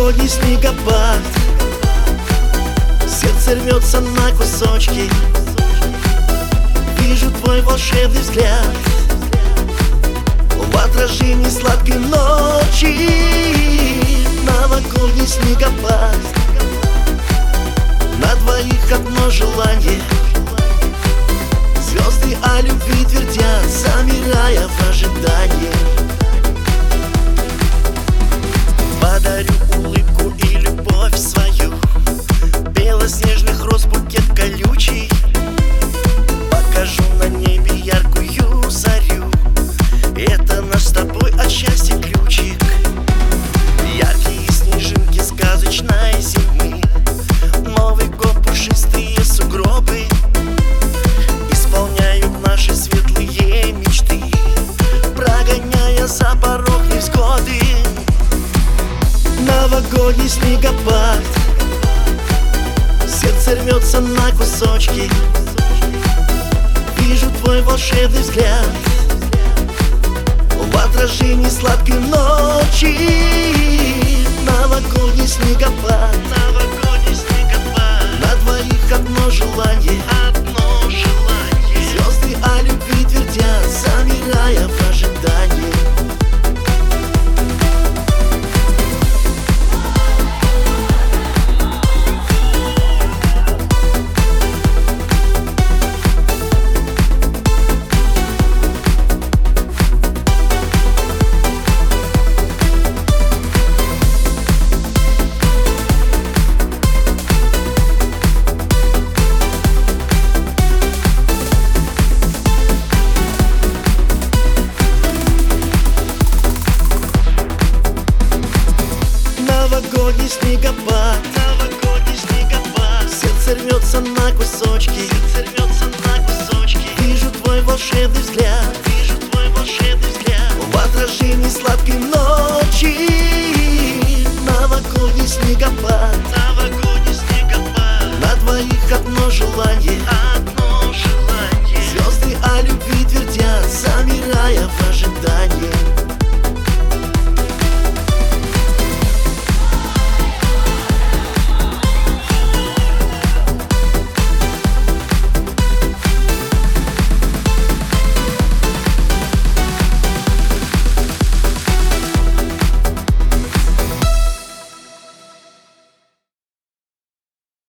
Новогодний снегопад, сердце рвется на кусочки. Вижу твой волшебный взгляд в отражении сладкой ночи. Новогодний снегопад, на двоих одно желание. Звезды о любви твердят, замирая в ожидании. Подарю улыбку и любовь свою, белоснежных роз букет колючий. Покажу на небе яркую зарю, это наш с тобой от счастья ключик. Яркие снежинки сказочной зимы, Новый год пушистые сугробы исполняют наши светлые мечты, прогоняя за порог невзгоды. Новогодний снегопад, сердце рвется на кусочки. Вижу твой волшебный взгляд в отражении сладкой ночи. Новогодний снегопад, на двоих одно желание. Звезды о любви твердят, замирая в ожидании. Новогодний снегопад, сердце рвется на кусочки. Вижу твой волшебный взгляд в отражении сладкой ночи. Новогодний снегопад, на двоих одно желание.